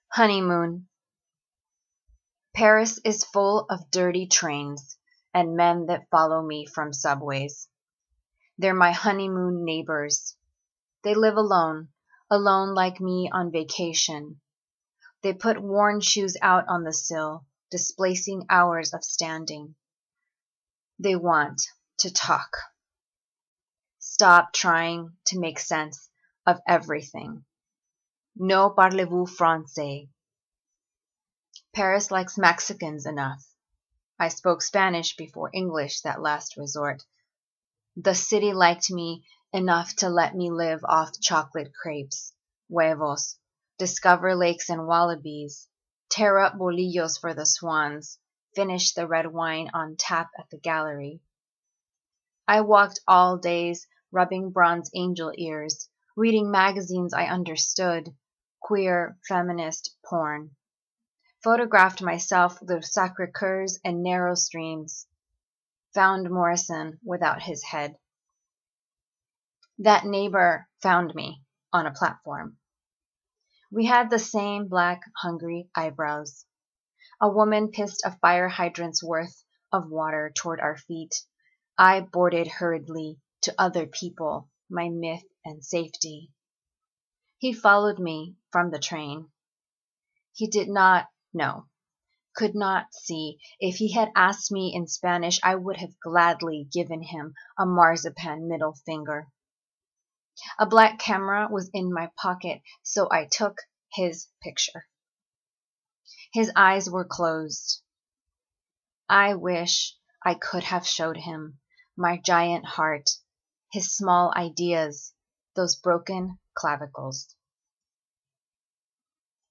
Honeymoon. Paris is full of dirty trains and men that follow me from subways. They're my honeymoon neighbors. They live alone, alone like me on vacation. They put worn shoes out on the sill, displacing hours of standing. They want to talk. Stop trying to make sense of everything. No parlez-vous français? Paris likes Mexicans enough. I spoke Spanish before English that last resort. The city liked me enough to let me live off chocolate crepes, huevos, discover lakes and wallabies, tear up bolillos for the swans, finish the red wine on tap at the gallery. I walked all days rubbing bronze angel ears, reading magazines I understood, queer, feminist porn. Photographed myself with Sacré-Cœurs and narrow streams. Found Morrison without his head. That neighbor found me on a platform. We had the same black, hungry eyebrows. A woman pissed a fire hydrant's worth of water toward our feet. I boarded hurriedly to other people, my myth and safety. He followed me from the train. He did not know, could not see. If he had asked me in Spanish, I would have gladly given him a marzipan middle finger. A black camera was in my pocket, so I took his picture. His eyes were closed. I wish I could have showed him my giant heart, his small ideas, those broken clavicles.